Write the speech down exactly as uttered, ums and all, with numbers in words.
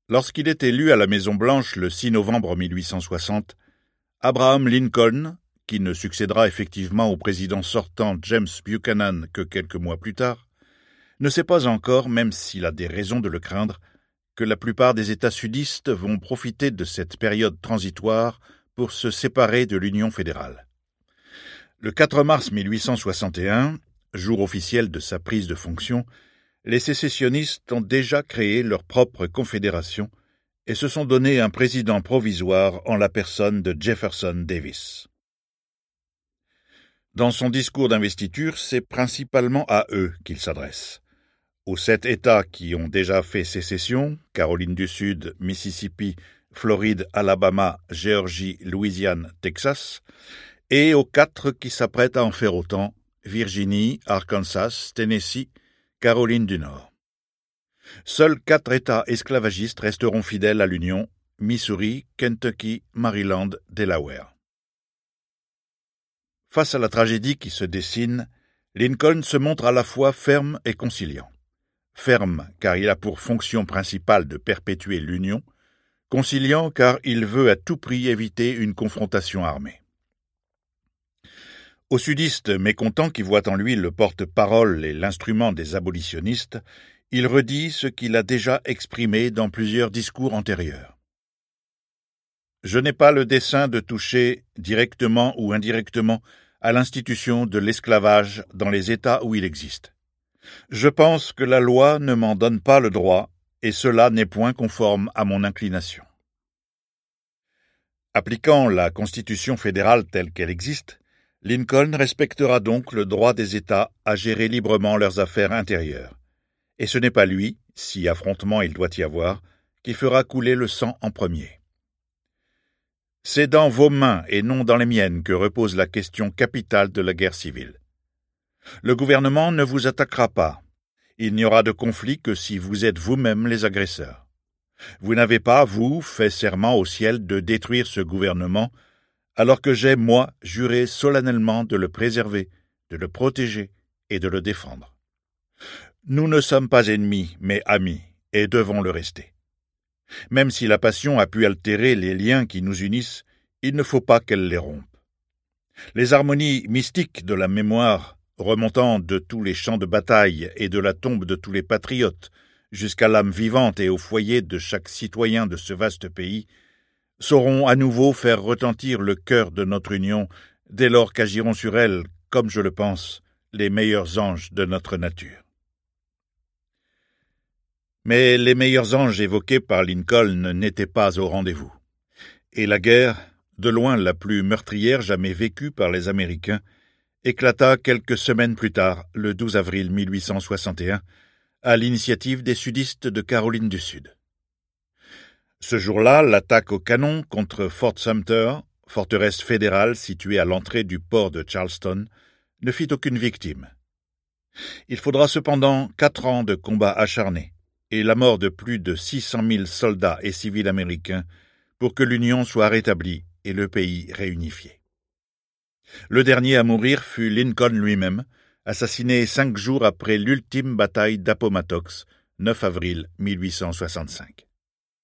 Lorsqu'il est élu à la Maison-Blanche le six novembre mille huit cent soixante, Abraham Lincoln, qui ne succédera effectivement au président sortant James Buchanan que quelques mois plus tard, ne sait pas encore, même s'il a des raisons de le craindre, que la plupart des États sudistes vont profiter de cette période transitoire pour se séparer de l'Union fédérale. Le quatre mars mille huit cent soixante et un, jour officiel de sa prise de fonction, les sécessionnistes ont déjà créé leur propre confédération et se sont donné un président provisoire en la personne de Jefferson Davis. Dans son discours d'investiture, c'est principalement à eux qu'il s'adresse. Aux sept États qui ont déjà fait sécession, Caroline du Sud, Mississippi, Floride, Alabama, Géorgie, Louisiane, Texas, et aux quatre qui s'apprêtent à en faire autant, Virginie, Arkansas, Tennessee, Caroline du Nord. Seuls quatre États esclavagistes resteront fidèles à l'Union, Missouri, Kentucky, Maryland, Delaware. Face à la tragédie qui se dessine, Lincoln se montre à la fois ferme et conciliant. Ferme car il a pour fonction principale de perpétuer l'Union, conciliant car il veut à tout prix éviter une confrontation armée. Aux sudistes mécontents qui voient en lui le porte-parole et l'instrument des abolitionnistes, il redit ce qu'il a déjà exprimé dans plusieurs discours antérieurs. Je n'ai pas le dessein de toucher, directement ou indirectement, à l'institution de l'esclavage dans les États où il existe. Je pense que la loi ne m'en donne pas le droit, et cela n'est point conforme à mon inclination. Appliquant la Constitution fédérale telle qu'elle existe, Lincoln respectera donc le droit des États à gérer librement leurs affaires intérieures. Et ce n'est pas lui, si affrontement il doit y avoir, qui fera couler le sang en premier. C'est dans vos mains et non dans les miennes que repose la question capitale de la guerre civile. Le gouvernement ne vous attaquera pas. Il n'y aura de conflit que si vous êtes vous-même les agresseurs. Vous n'avez pas, vous, fait serment au ciel de détruire ce gouvernement, alors que j'ai, moi, juré solennellement de le préserver, de le protéger et de le défendre. Nous ne sommes pas ennemis, mais amis, et devons le rester. Même si la passion a pu altérer les liens qui nous unissent, il ne faut pas qu'elle les rompe. Les harmonies mystiques de la mémoire, remontant de tous les champs de bataille et de la tombe de tous les patriotes, jusqu'à l'âme vivante et au foyer de chaque citoyen de ce vaste pays, sauront à nouveau faire retentir le cœur de notre union dès lors qu'agiront sur elle, comme je le pense, les meilleurs anges de notre nature. Mais les meilleurs anges évoqués par Lincoln n'étaient pas au rendez-vous. Et la guerre, de loin la plus meurtrière jamais vécue par les Américains, éclata quelques semaines plus tard, le douze avril mille huit cent soixante et un, à l'initiative des sudistes de Caroline du Sud. Ce jour-là, l'attaque au canon contre Fort Sumter, forteresse fédérale située à l'entrée du port de Charleston, ne fit aucune victime. Il faudra cependant quatre ans de combats acharnés et la mort de plus de six cent mille soldats et civils américains pour que l'Union soit rétablie et le pays réunifié. Le dernier à mourir fut Lincoln lui-même, assassiné cinq jours après l'ultime bataille d'Appomattox, neuf avril mille huit cent soixante-cinq.